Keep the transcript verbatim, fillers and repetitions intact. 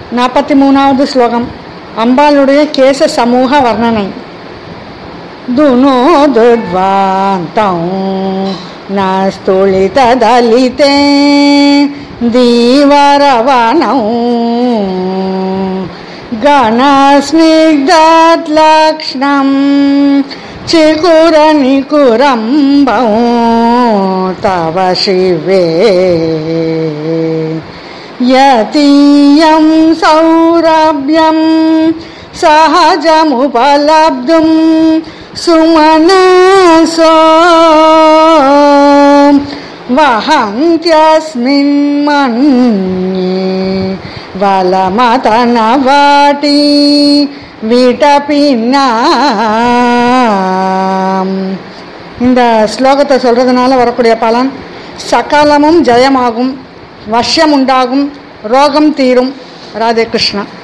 நாற்பத்தி மூணாவது ஸ்லோகம். அம்பாளுடைய கேச சமூக வர்ணனை. துனோ துர்வாந்தம் நஸ்துளித தலிதே தீவரவனம் கணஸ்னிக்தாத் லக்ஷ்ணம் சிகுரநிகுரம்பௌ தவ சிவே யதீயம் சௌரபியம் சஹஜமுபலப்தும் சுமனசோ வஹந்த்யஸ்மின் மன்யே வலமதனவாட்டி விடபின்னாம். இந்த ஸ்லோகத்தை சொல்றதுனால வரக்கூடிய பலன், சகலமும் ஜெயமாகும், வஷ்யம் உண்டாகும், ரோகம் தீரும். ராதே கிருஷ்ணா.